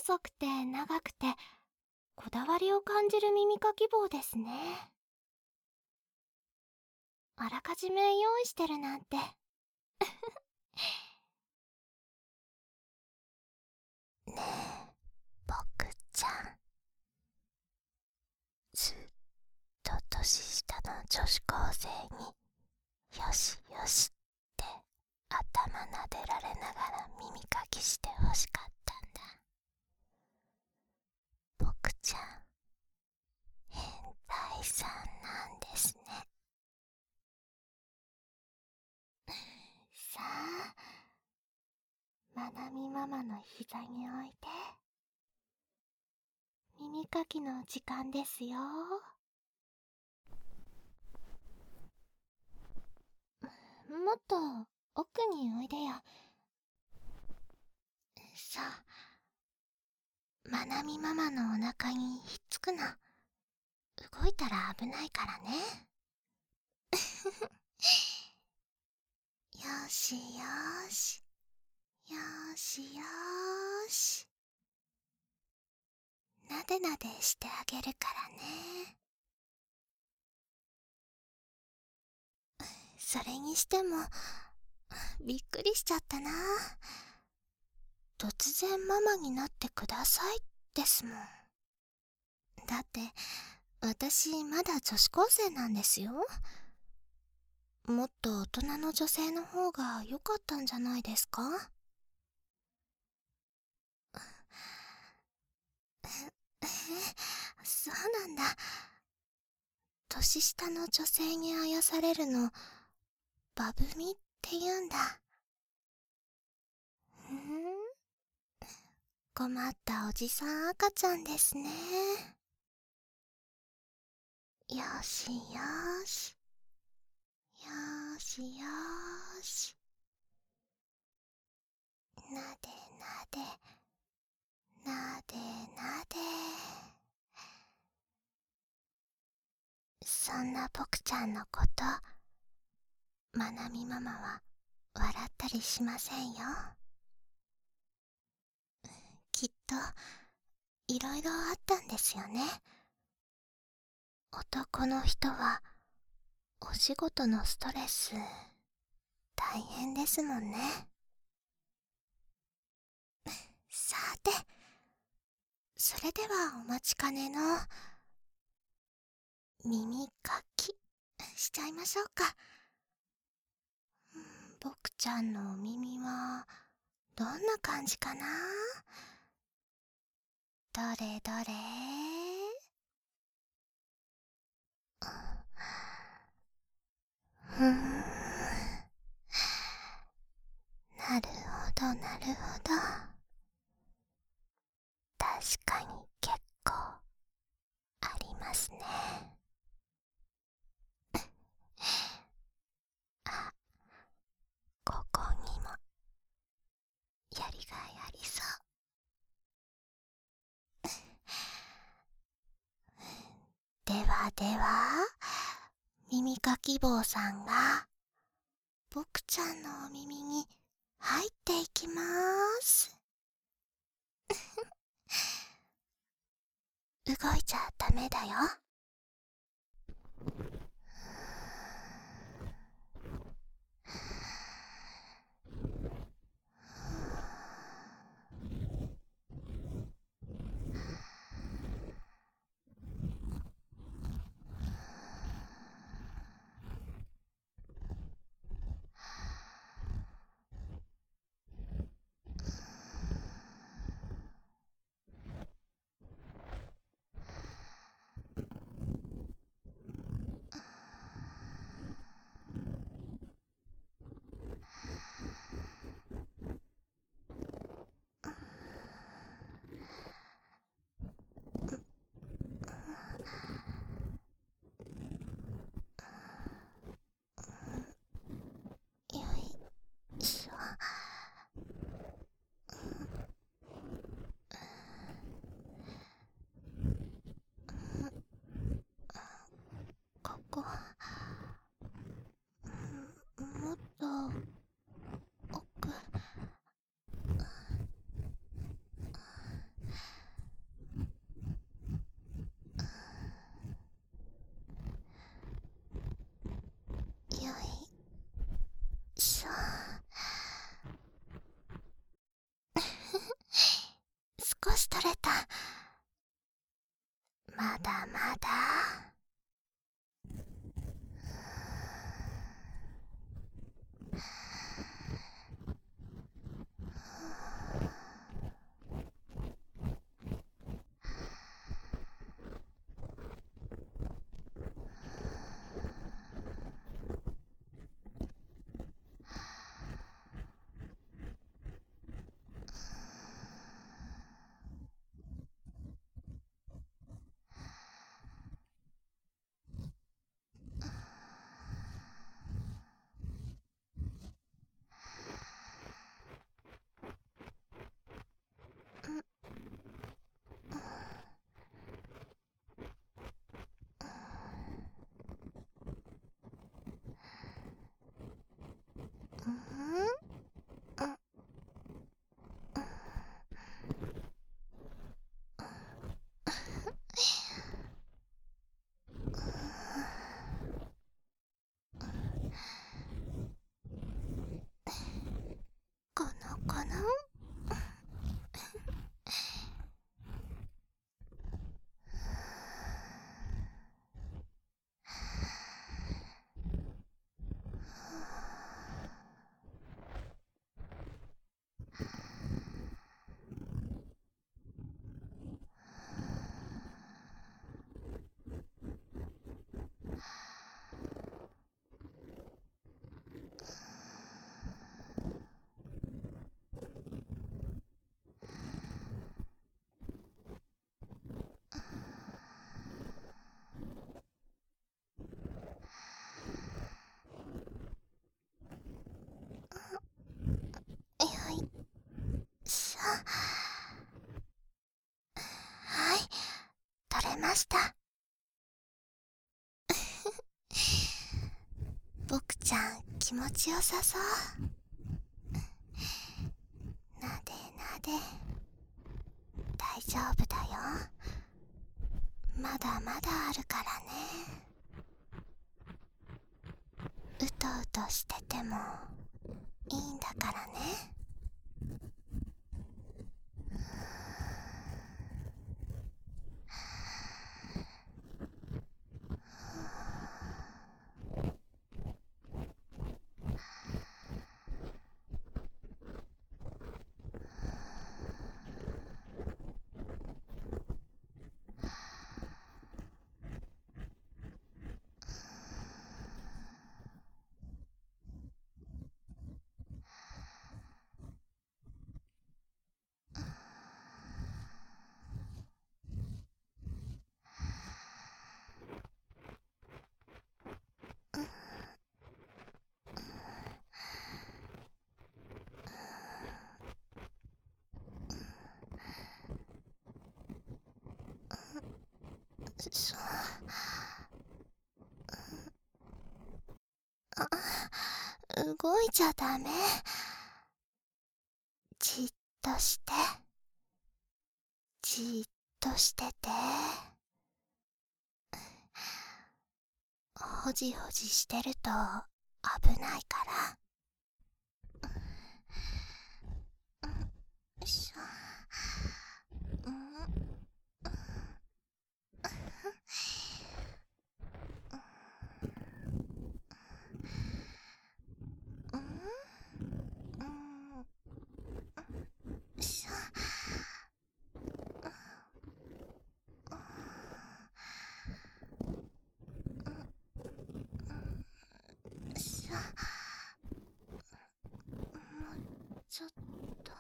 細くて長くてこだわりを感じる耳かき棒ですね。あらかじめ用意してるなんて。 ねえ、僕ちゃん。ずっと年下の女子高生によしよしって頭撫でられながら耳かきしてほしかったんだ。僕ちゃん、変態さんなんですね。 さあ、まなみママの膝に置いて、耳かきの時間ですよ。もっと奥においでよ。さあ、まなみママのお腹にひっつくな。動いたら危ないからね。よしよし、よしよし。なでなでしてあげるからね。それにしても、びっくりしちゃったな。突然ママになってくださいですもん。だって、私まだ女子高生なんですよ。もっと大人の女性の方が良かったんじゃないですか？そうなんだ。年下の女性にあやされるの、バブミって言うんだ。困ったおじさん赤ちゃんですね。よしよし。よしよし。なでなで。なでなで。そんな僕ちゃんのこと、まなみママは笑ったりしませんよ。きっと、いろいろあったんですよね。男の人は、お仕事のストレス、大変ですもんね。さて、それではお待ちかねの、耳かき、しちゃいましょうか。僕ちゃんのお耳は、どんな感じかな？どれどれ？なるほどなるほど。確かに結構ありますね。あ、ここにもやりがいありそう。ではでは、耳かき棒さんが僕ちゃんのお耳に入っていきまーす。動いちゃダメだよ。 この子のよいしょ。はい、取れました。僕ちゃん気持ちよさそう。なでなで、大丈夫だよ。まだまだあるからね。うとうとしててもいいんだからね。そう。動いちゃダメ。じっとして、じっとしてて。ほじほじしてると危ないから。よいしょ。しょ。しょ。もうちょっと。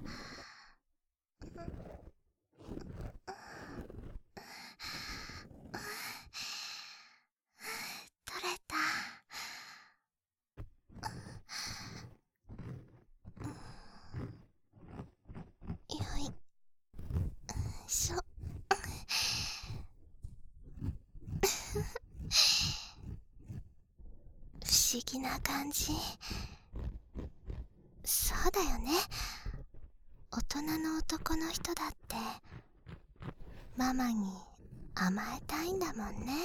取れた。よいしょ。不思議な感じ。そうだよね。大人の男の人だってママに甘えたいんだもんね。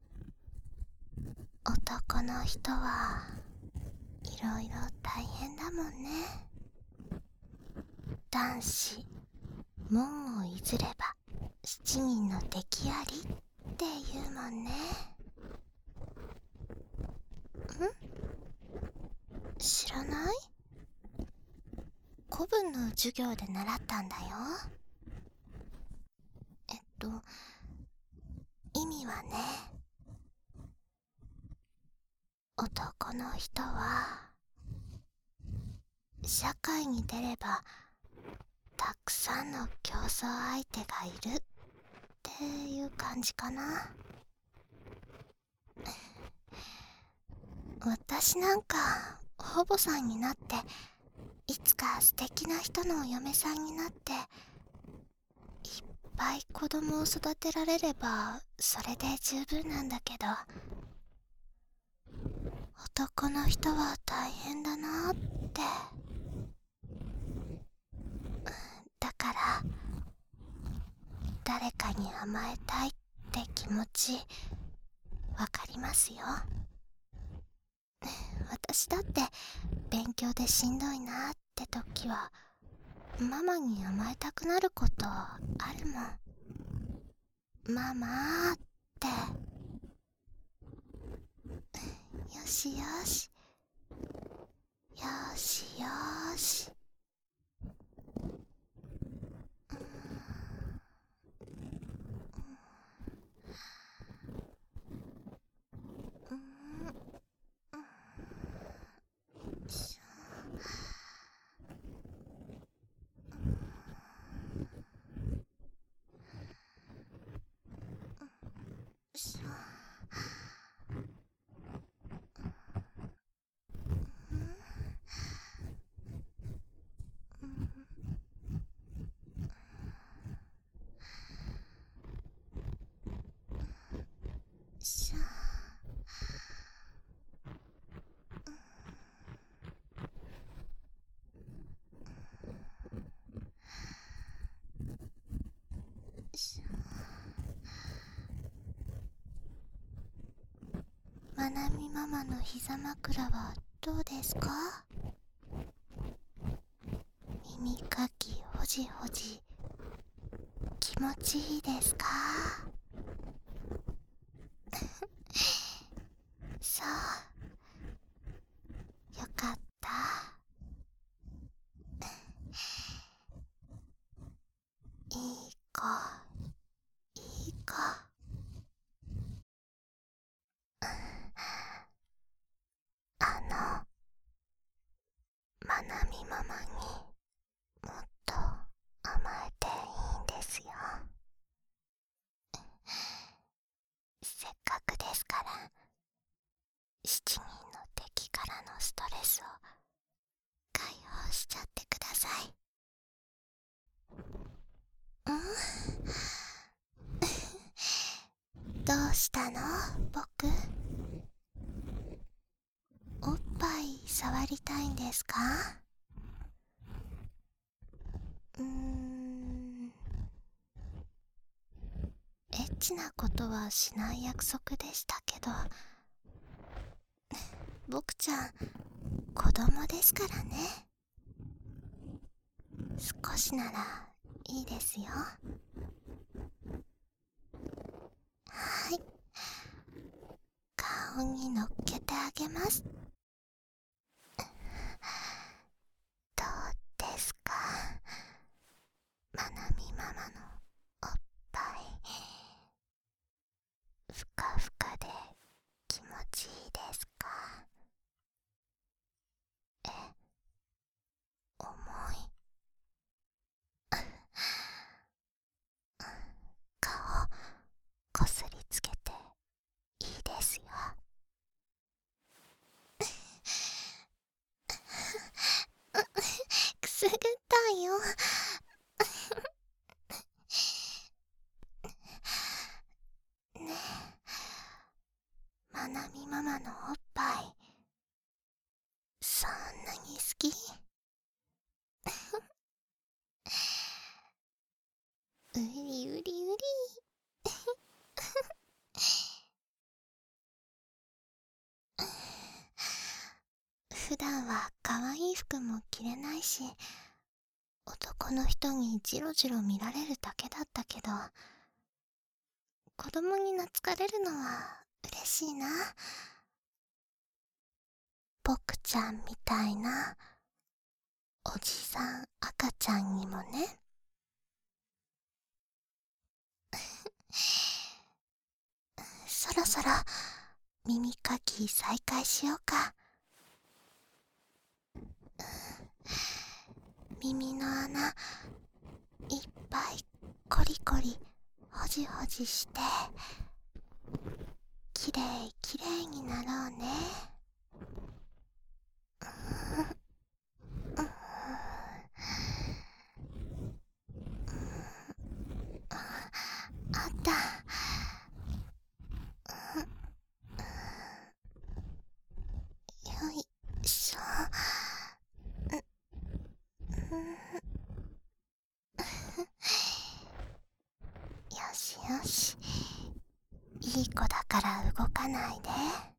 男の人はいろいろ大変だもんね。男子門をいずれば七人の敵ありって言うもんね。知らない？古文の授業で習ったんだよ。意味はね、男の人は社会に出ればたくさんの競争相手がいるっていう感じかな。私なんか保母さんになって、いつか素敵な人のお嫁さんになって、いっぱい子供を育てられればそれで十分なんだけど、 男の人は大変だなって。だから誰かに甘えたいって気持ちわかりますよ。私だって勉強でしんどいなって時はママに甘えたくなることあるもん。ママーって。よしよし、よしよし。まなみママの膝枕はどうですか？耳かきほじほじ気持ちいいですか？そう、よかった。いい子、いい子。まなみママにもっと甘えていいんですよ。せっかくですから7人の敵からのストレスを解放しちゃってください。どうしたの僕？おっぱい触りたいんですか？エッチなことはしない約束でしたけど、僕ちゃん子供ですからね。少しならいいですよ。はい、顔に乗っけてあげます。どうですか、まなみママのおっぱい。ふかふかで気持ちいいですか？重い？顔こすりつけていいですよ。くすぐったいよ。ねえ、まなみママのおっぱいそんなに好き？うりうりうり。普段は可愛い服も着れないし、男の人にジロジロ見られるだけだったけど、子供に懐かれるのは嬉しいな。僕ちゃんみたいなおじさん赤ちゃんにもね。そろそろ耳かき再開しようか。耳の穴いっぱいコリコリほじほじしてきれいきれいになろうね。あった。 いい子だから動かないで。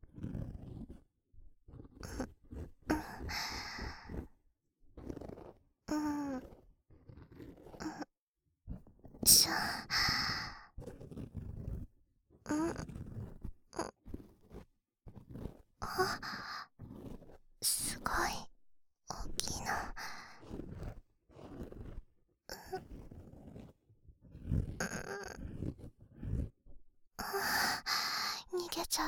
しゃ。あ、すごい大きいの。逃げちゃった。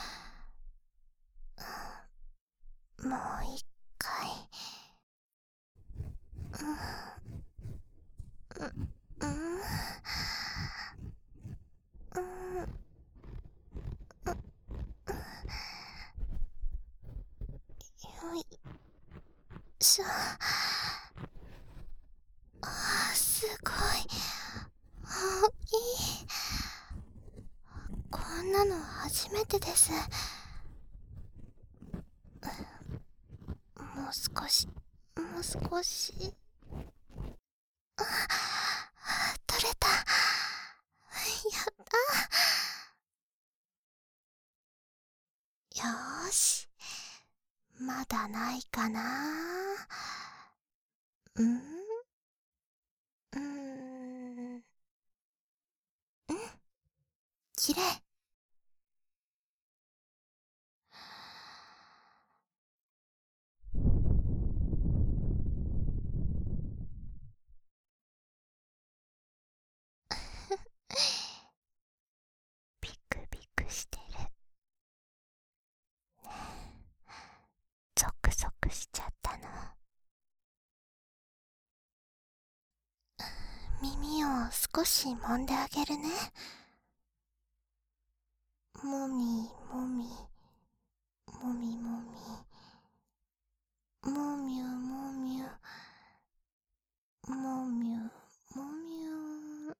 もう一回。よいしょ。すごい大きい。こんなの初めてです。もう少し、もう少し。取れた。やった。よーし、まだないかな。きれい。 ビクビクしてる。ゾクゾクしちゃったの。 耳を少し揉んであげるね。もみもみ、もみもみ、もみゅもみゅ、もみゅもみゅ。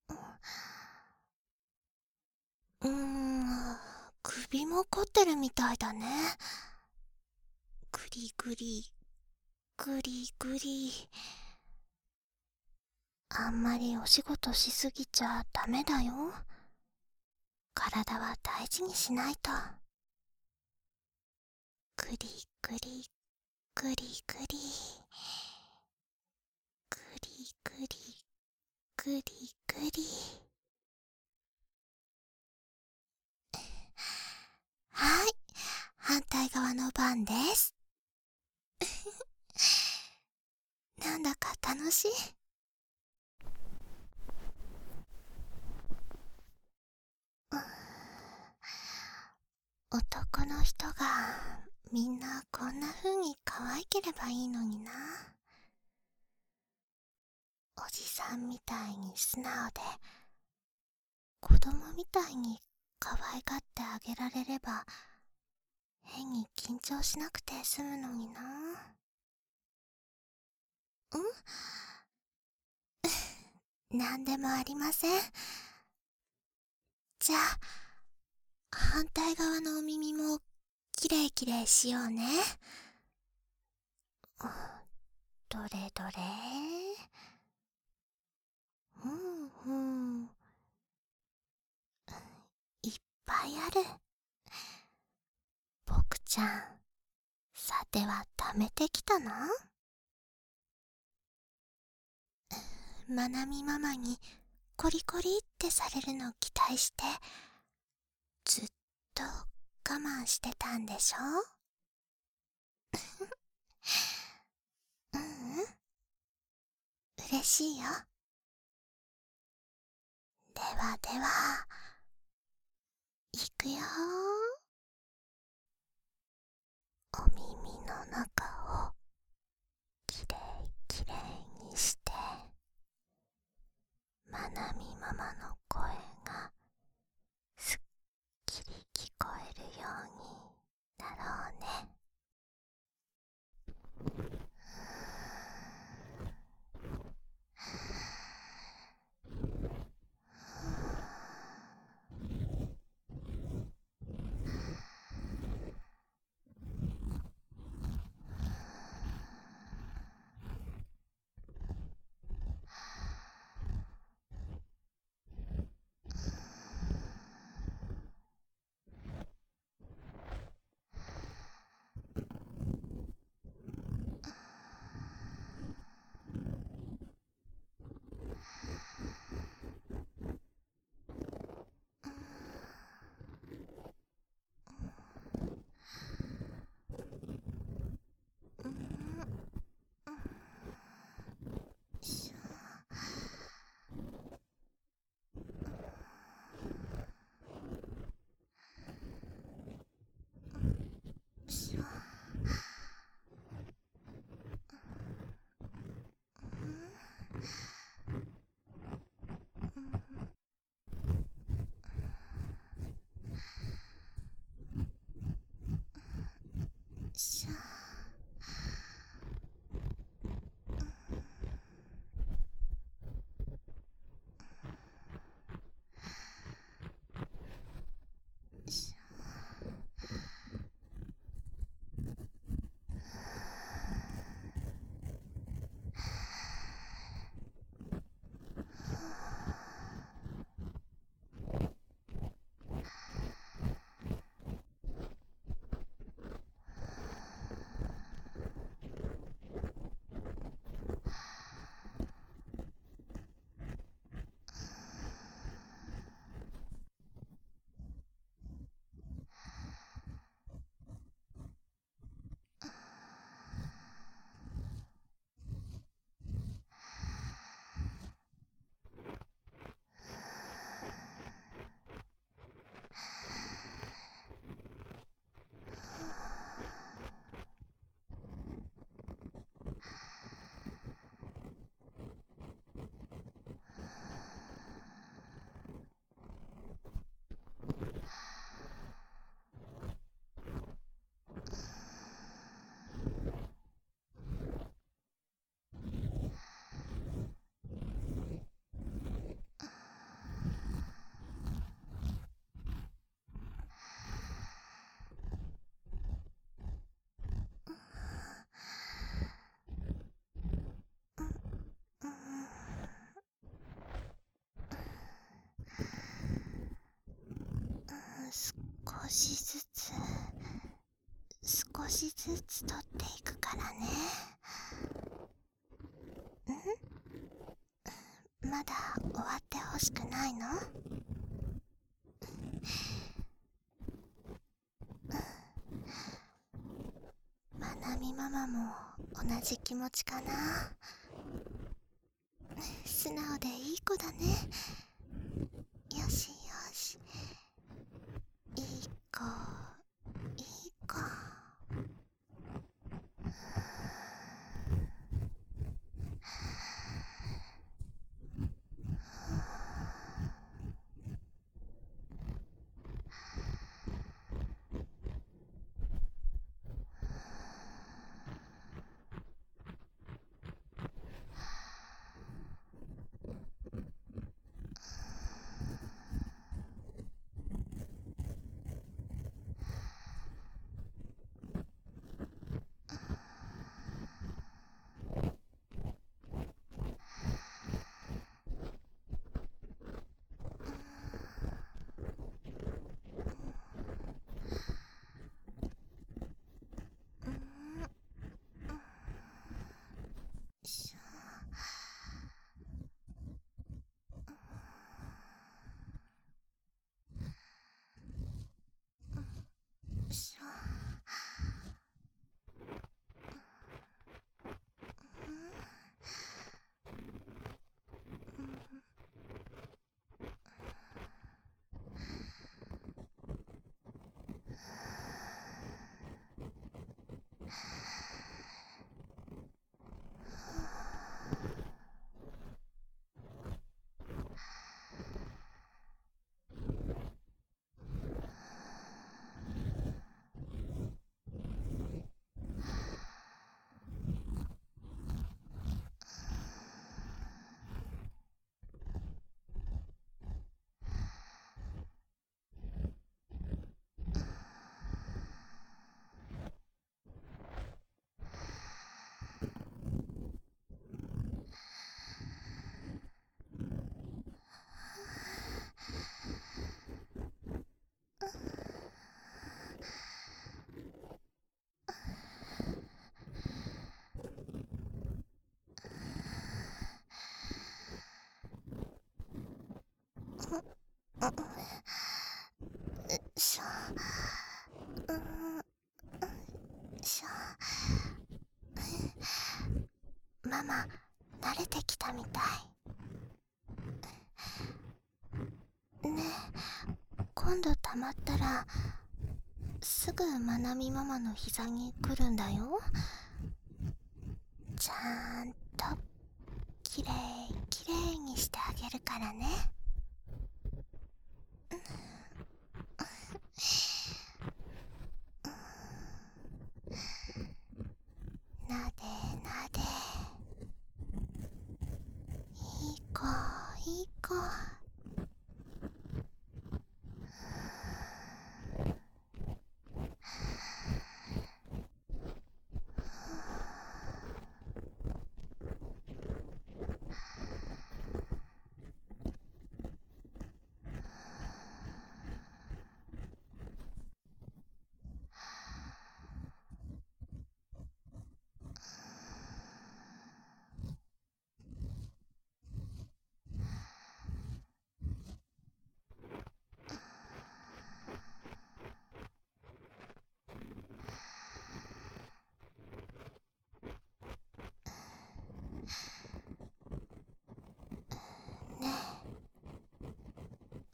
首も凝ってるみたいだね。ぐりぐり、ぐりぐり。あんまりお仕事しすぎちゃダメだよ。体は大事にしないと。ぐりぐり、ぐりぐり。ぐりぐり、ぐりぐり。はい、反対側の番です。なんだか楽しい。男の人がみんなこんな風に可愛ければいいのにな。おじさんみたいに素直で、子供みたいに可愛がってあげられれば、変に緊張しなくて済むのにな。なんでもありません。じゃあ、反対側のお耳もきれいきれいしようね。どれどれ。いっぱいある。僕ちゃん、さては貯めてきたの？まなみママにコリコリってされるの期待して、ずっと我慢してたんでしょ？嬉しいよ。ではでは、いくよ。お耳の中をきれいきれいにして、まなみママの声がすっきり聞こえるようになろうね。 しょ。しょ。少しずつ少しずつ取っていくからね。まだ終わってほしくないの？まなみママも同じ気持ちかな。素直でいい子だね。よしよし、いい子いい子。しょ。しょ。しょ。しょ。ママ慣れてきたみたいね。え、今度たまったらすぐまなみママの膝に来るんだよ。ちゃんときれいきれいにしてあげるからね。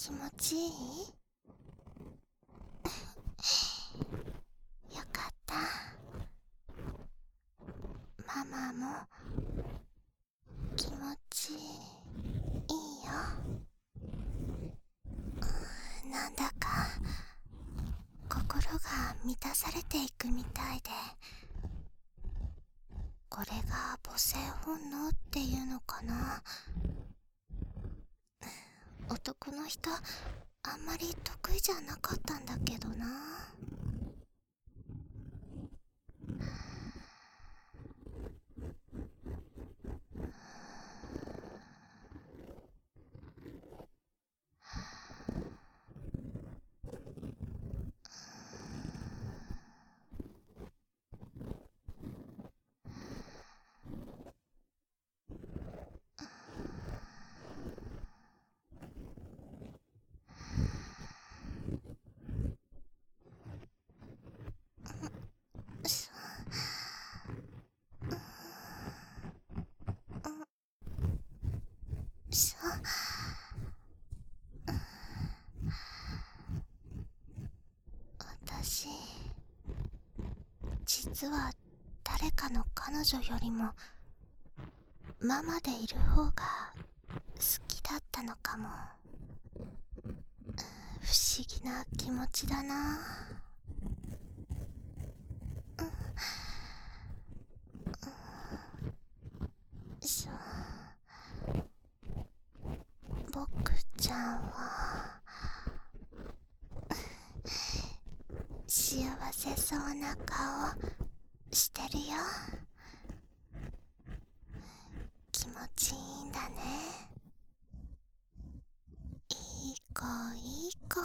気持ちいい？よかった。ママも気持ちいいよ。なんだか心が満たされていくみたいで、これが母性本能っていうのかな。男の人あんまり得意じゃなかったんだけどな。私、実は誰かの彼女よりもママでいる方が好きだったのかも。不思議な気持ちだな。僕ちゃんは幸せそうな顔してるよ。気持ちいいんだね。いい子いい子。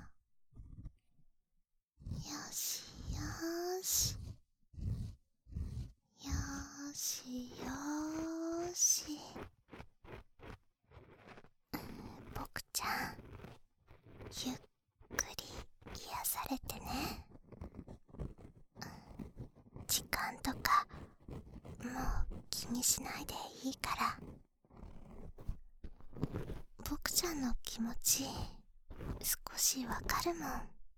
よしよしよしよし。僕ちゃん、ゆっくり癒されてね。時間とかもう気にしないでいいから。僕ちゃんの気持ち少しわかるもん。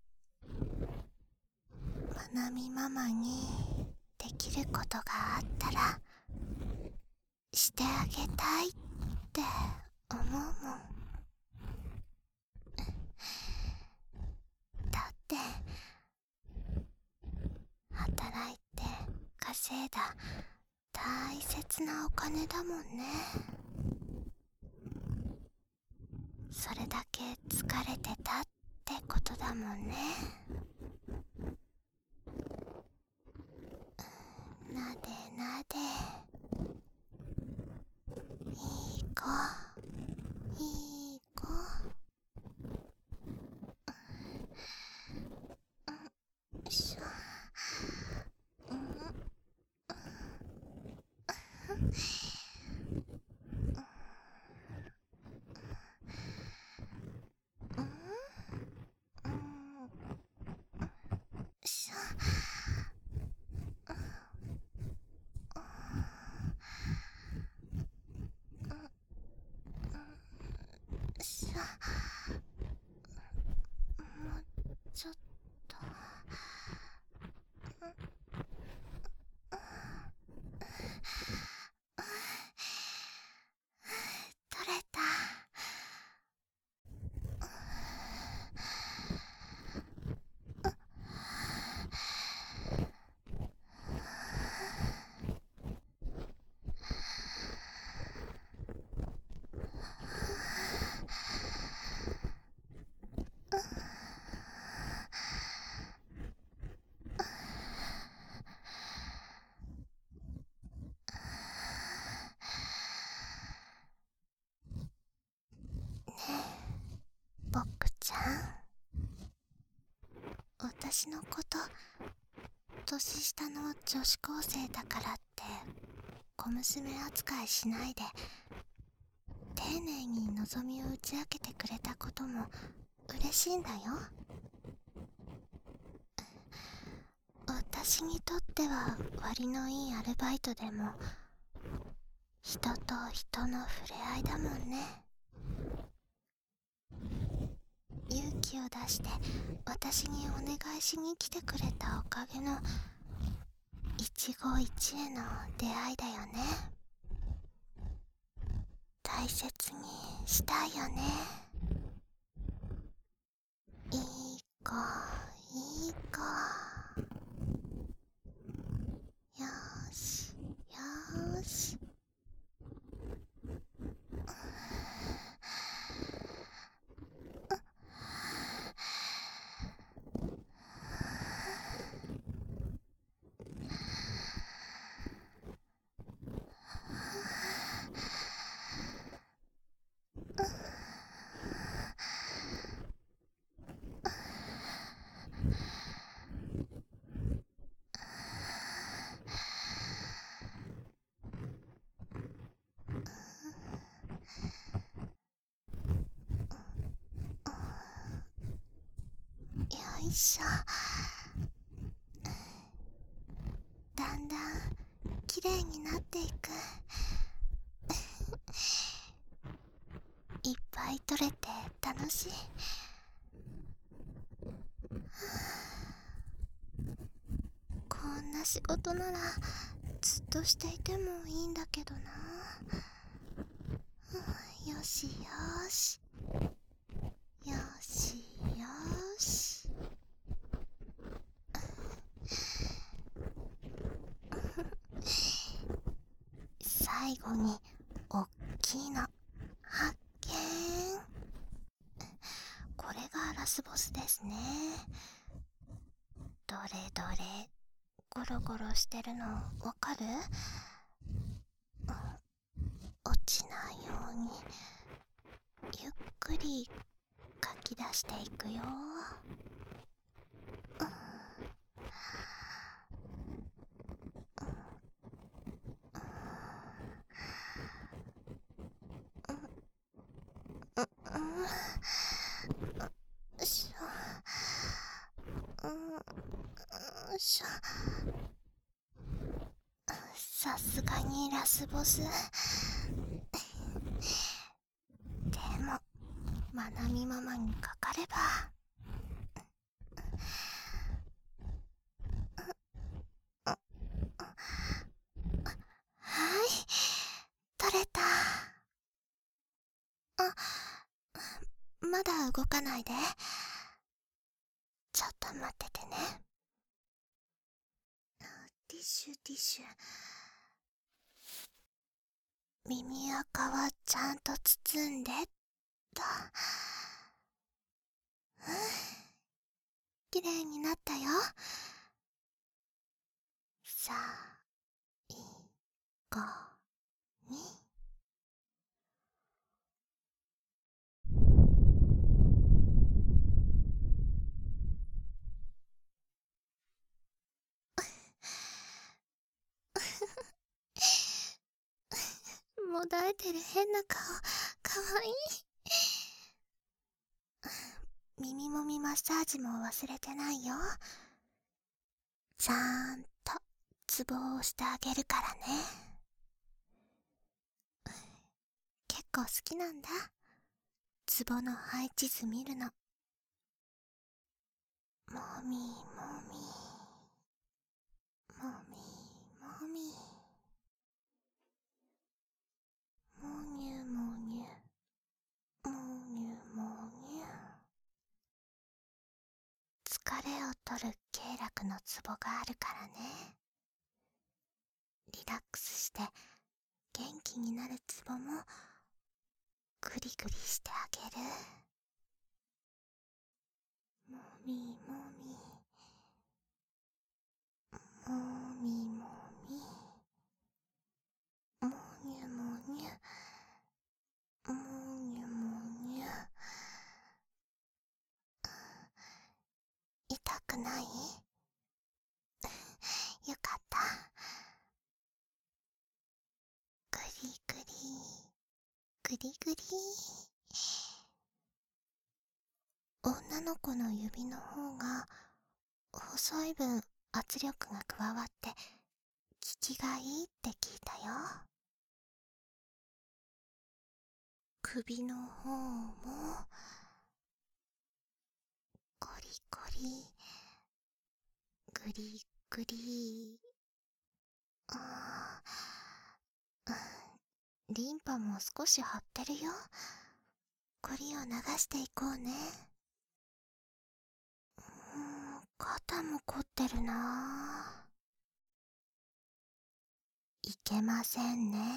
まなみママにできることがあったらしてあげたいって思うもん。だって働いて稼いだ大切なお金だもんね。それだけ疲れてたってことだもんね。なでなで、いい子いい子。よいしょ。しょ、もうちょっと。取れた。僕ちゃん、私のこと年下の女子高生だからって小娘扱いしないで、丁寧に望みを打ち明けてくれたことも嬉しいんだよ。私にとっては割のいいアルバイトでも人と人の触れ合いだもんね。 勇気を出して私にお願いしに来てくれたおかげの一期一会の出会いだよね。大切にしたいよね。いい子いい子。よーしよーし。よいしょ。だんだんきれいになっていく。いっぱい取れて楽しい。こんな仕事ならずっとしていてもいいんだけどな。よしよしよしよし。最後におっきいの発見。これがラスボスですね。どれどれ、ゴロゴロしてるのわかる？落ちないようにゆっくりかき出していくよ。よいしょ。よいしょ。さすがにラスボス。でもまなみママにかかれば。はい、取れた。あ、まだ動かないで。ちょっと待っててね。ティッシュティッシュ。耳垢はちゃんと包んでっと。きれいになったよ。さあ、いこに。もだえてる変な顔、かわいい。耳もみマッサージも忘れてないよ。ちゃんとツボを押してあげるからね。結構好きなんだ、ツボの配置図見るの。もみもみもみもみ、もにゅもにゅもにゅもにゅ。疲れを取る経絡のツボがあるからね。リラックスして元気になるツボもグリグリしてあげる。もみもみもみもみもにゅもにゅもにゅもにゅ。痛くない？よかった。グリグリグリグリ。女の子の指の方が細い分圧力が加わって効きがいいって聞いたよ。首の方もり、ぐりぐり。リンパも少し張ってるよ。こりを流していこうね。肩も凝ってるな。いけませんね。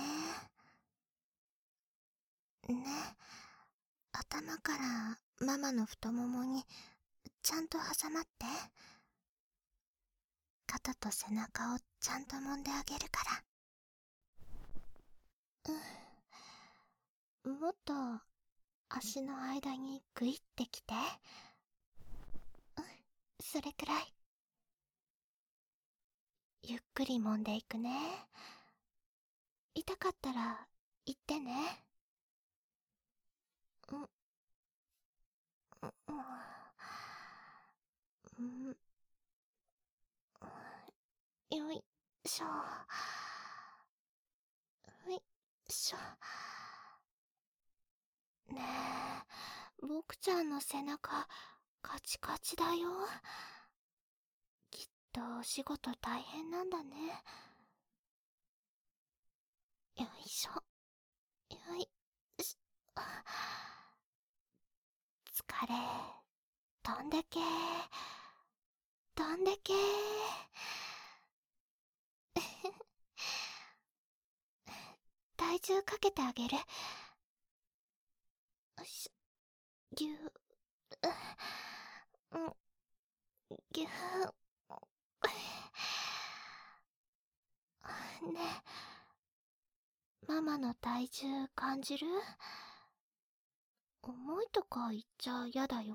ね、頭からママの太ももにちゃんと挟まって。肩と背中をちゃんと揉んであげるから。もっと足の間にグイってきて。それくらい。ゆっくり揉んでいくね。痛かったら言ってね。よいしょ。よいしょ。ねえ、僕ちゃんの背中カチカチだよ。きっとお仕事大変なんだね。よいしょ。よいしょ。疲れ飛んでけ飛んでけ体重かけてあげる。よいしょ。ぎゅーぎゅーねえ、ママの体重感じる？重いとか言っちゃやだよ。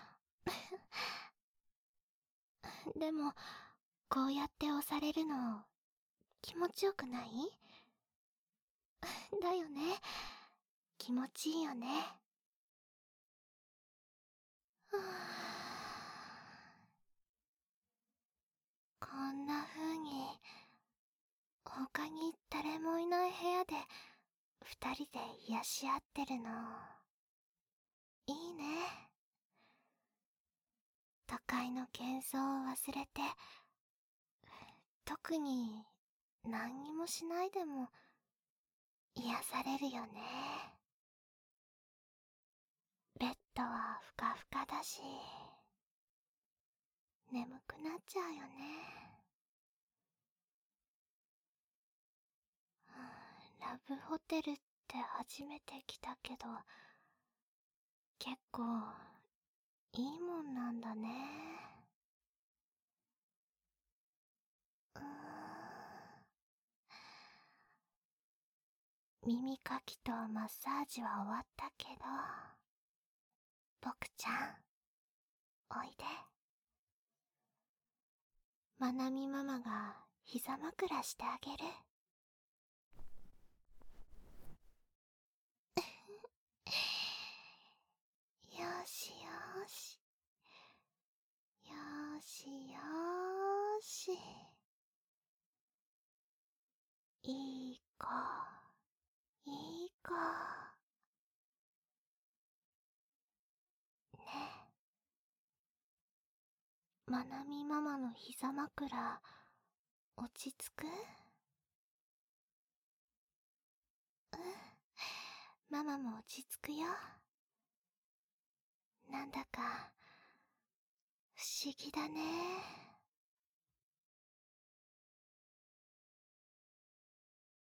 でもこうやって押されるの気持ちよくない？だよね。気持ちいいよね。こんな風に他に誰もいない部屋で二人で癒し合ってるのいいね。都会の喧騒を忘れて、特に何にもしないでも癒されるよね。ベッドはふかふかだし、眠くなっちゃうよね。ラブホテルって初めて来たけど、結構いいもんなんだね。耳かきとマッサージは終わったけど、僕ちゃん、おいで。まなみママが膝枕してあげる。よしよし。よしよし。いい子、いい子。ね。まなみママの膝枕、落ち着く？ママも落ち着くよ。なんだか不思議だね。